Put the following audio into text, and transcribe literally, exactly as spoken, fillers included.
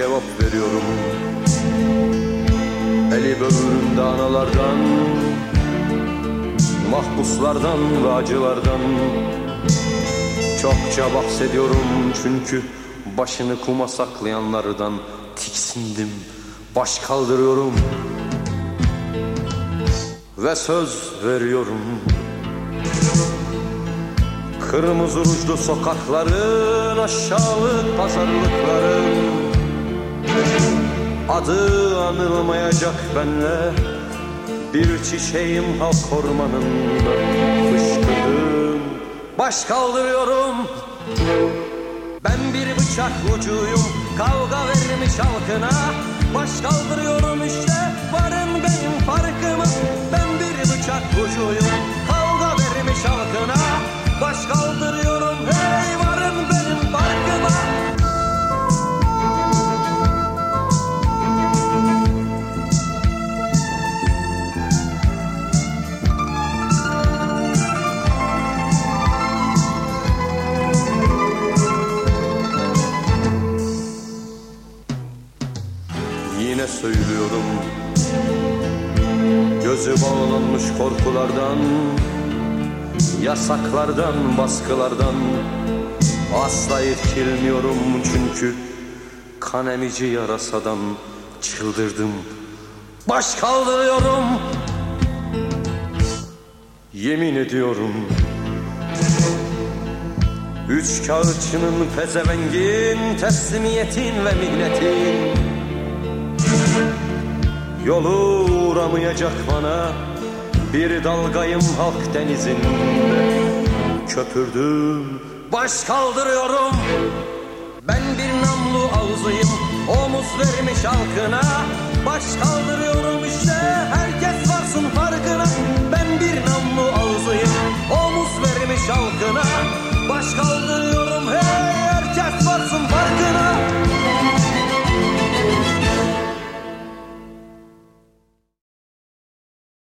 cevap veriyorum. Eli böğrümde analardan, mahpuslardan ve acılardan çokça bahsediyorum. Çünkü başını kuma saklayanlardan tiksindim, baş kaldırıyorum ve söz veriyorum. Kırmızı rujlu sokakların, aşağılık pazarlıkların, adı anılmayacak benle bir çiçeğim halk ormanında fışkırdım, baş kaldırıyorum. Ben bir bıçak ucuyum, kavga vermiş halkına, baş kaldırıyorum işte, varın benim farkıma. Ben bir bıçak ucuyum, kavga vermiş halkına, baş kaldırıyorum, hey varın benim farkıma. Yine söylüyorum, gözü bağlanmış korkulardan, yasaklardan, baskılardan asla irkilmiyorum. Çünkü kan emici yarasadan çıldırdım, baş kaldırıyorum. Yemin ediyorum, üç kağıtçının, pezevengin, teslimiyetin ve mihnetin yolu uğramayacak bana. Bir dalgayım halk denizinde, köpürdüm, baş kaldırıyorum. Ben bir namlu ağzıyım, omuz vermiş halkına, baş kaldırıyorum işte, herkes varsın farkına.